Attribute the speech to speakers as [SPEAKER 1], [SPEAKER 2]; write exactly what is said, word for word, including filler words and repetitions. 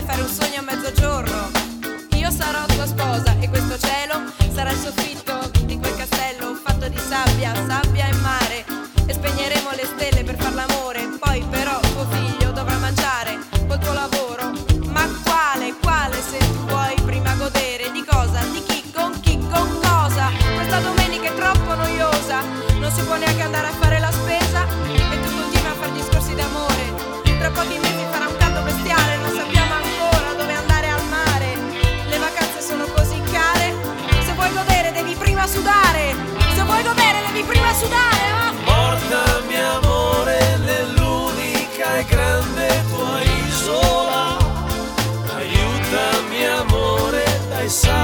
[SPEAKER 1] come fare un sogno a mezzogiorno. Io sarò tua sposa e questo cielo sarà il soffitto di quel castello fatto di sabbia, sabbia e mare. E spegneremo le stelle per far l'amore. Poi però tuo figlio dovrà mangiare col tuo lavoro. Ma quale, quale se tu vuoi prima godere? Di cosa? Di chi? Con chi? Con cosa? Questa domenica è troppo noiosa, non si può neanche andare a fare la spesa e tu continui a fare discorsi d'amore. Tra pochi mesi farà un caldo bestiale, non sappiamo ancora dove andare al mare. Le vacanze sono così care, se vuoi godere devi prima sudare. Se vuoi godere devi prima sudare, ma...
[SPEAKER 2] Portami amore nell'unica e grande tua isola. Aiutami amore, dai sai